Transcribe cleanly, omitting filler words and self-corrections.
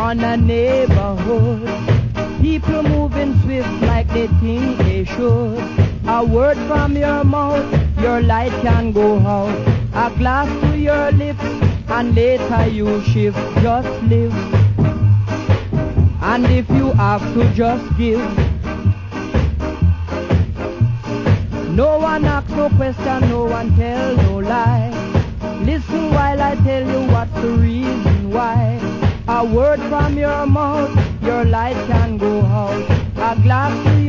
on a neighborhood. People moving swift like they think they should. A word from your mouth, your light can go out. A glass to your lips, and later you shift. Just live. And if you have to, just give. No one asks no question, no one tell no lie. Listen while I tell you what's the reason why. A word from your mouth, your light can go out. A glass to